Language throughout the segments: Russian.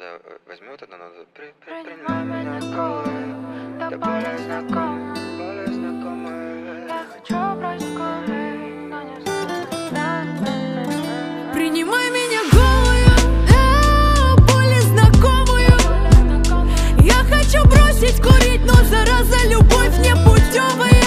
Да, возьми вот это, надо. Принимай меня голой, да более знакомый. Я хочу бросить скорее, но не знаю. Принимай меня голую, да, более знакомую. Я хочу бросить курить, но зараза любовь непутевая.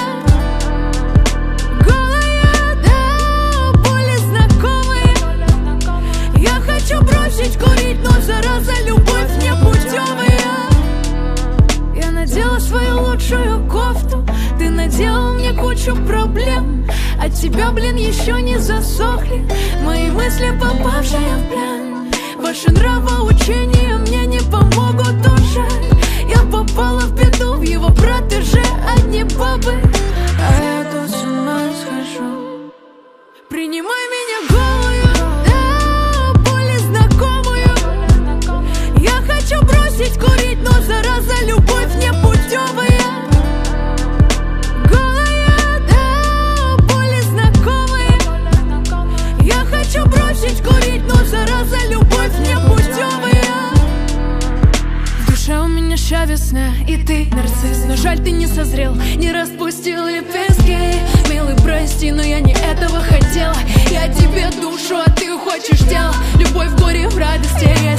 Голая, да, более знакомая. Я хочу бросить курить, но зараза любовь непутевая. Я надела свою лучшую кофту, ты наделал мне кучу проблем. От тебя, блин, еще не засохли мои мысли, попавшие в плен. Ваши нравоучения мне не помогут уже. Я попала в беду, в его протеже одни бабы, а я тут с ума схожу. Принимай меня голую, да, более знакомую. Я хочу бросить курить, но зараза любовь непутевая. Курить, но зараза любовь непутевая. В душе у меня ща весна, и ты нарцисс. Но жаль, ты не созрел, не распустил лепестки. Милый, прости, но я не этого хотела. Я тебе душу, а ты хочешь тело. Любовь в горе, в радости.